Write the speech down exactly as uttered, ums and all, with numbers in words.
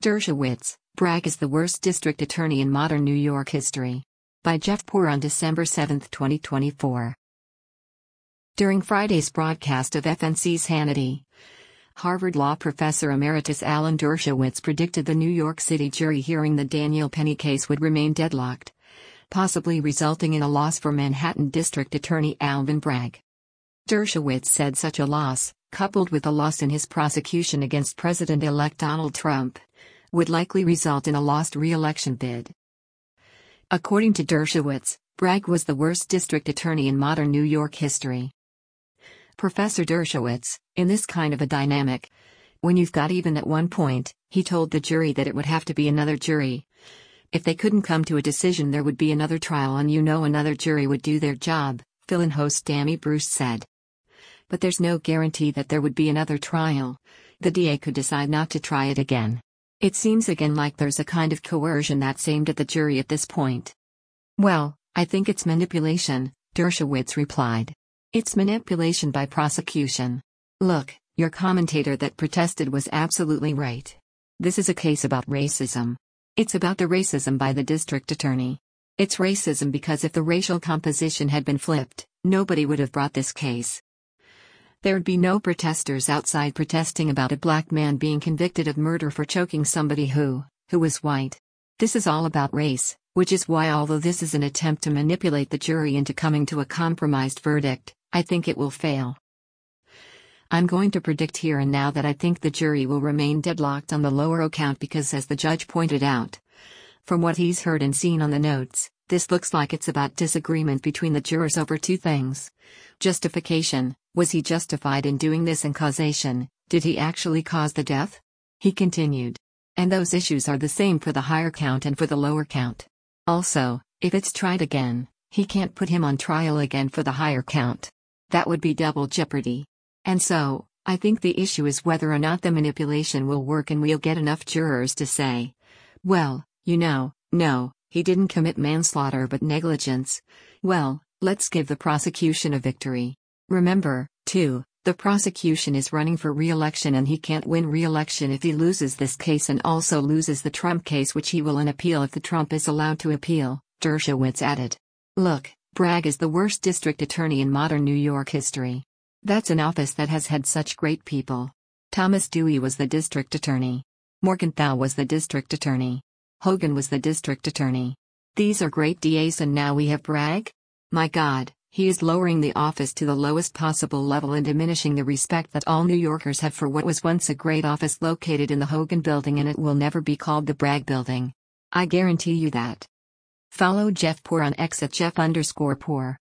Dershowitz, Bragg is the worst district attorney in modern New York history. By Jeff Poor on December seventh, twenty twenty-four. During Friday's broadcast of F N C's Hannity, Harvard Law professor emeritus Alan Dershowitz predicted the New York City jury hearing the Daniel Penny case would remain deadlocked, possibly resulting in a loss for Manhattan District Attorney Alvin Bragg. Dershowitz said such a loss, coupled with a loss in his prosecution against President-elect Donald Trump, would likely result in a lost re-election bid. According to Dershowitz, Bragg was the worst district attorney in modern New York history. Professor Dershowitz, in this kind of a dynamic, when you've got even at one point, he told the jury that it would have to be another jury. If they couldn't come to a decision, there would be another trial, and you know another jury would do their job, fill-in host Tammy Bruce said. But there's no guarantee that there would be another trial. The D A could decide not to try it again. It seems again like there's a kind of coercion that's aimed at the jury at this point. Well, I think it's manipulation, Dershowitz replied. It's manipulation by prosecution. Look, your commentator that protested was absolutely right. This is a case about racism. It's about the racism by the district attorney. It's racism because if the racial composition had been flipped, nobody would have brought this case. There'd be no protesters outside protesting about a black man being convicted of murder for choking somebody who, who was white. This is all about race, which is why, although this is an attempt to manipulate the jury into coming to a compromised verdict, I think it will fail. I'm going to predict here and now that I think the jury will remain deadlocked on the lower count because, as the judge pointed out, from what he's heard and seen on the notes, this looks like it's about disagreement between the jurors over two things. Justification: was he justified in doing this, and causation: did he actually cause the death? He continued. And those issues are the same for the higher count and for the lower count. Also, if it's tried again, he can't put him on trial again for the higher count. That would be double jeopardy. And so, I think the issue is whether or not the manipulation will work and we'll get enough jurors to say, well, you know, no, he didn't commit manslaughter but negligence. Well, let's give the prosecution a victory. Remember, too, the prosecution is running for re-election and he can't win re-election if he loses this case and also loses the Trump case, which he will appeal if the Trump is allowed to appeal, Dershowitz added. Look, Bragg is the worst district attorney in modern New York history. That's an office that has had such great people. Thomas Dewey was the district attorney. Morgenthau was the district attorney. Hogan was the district attorney. These are great D As, and now we have Bragg? My God, he is lowering the office to the lowest possible level and diminishing the respect that all New Yorkers have for what was once a great office located in the Hogan Building, and it will never be called the Bragg Building. I guarantee you that. Follow Jeff Poor on X at Jeff underscore Poor.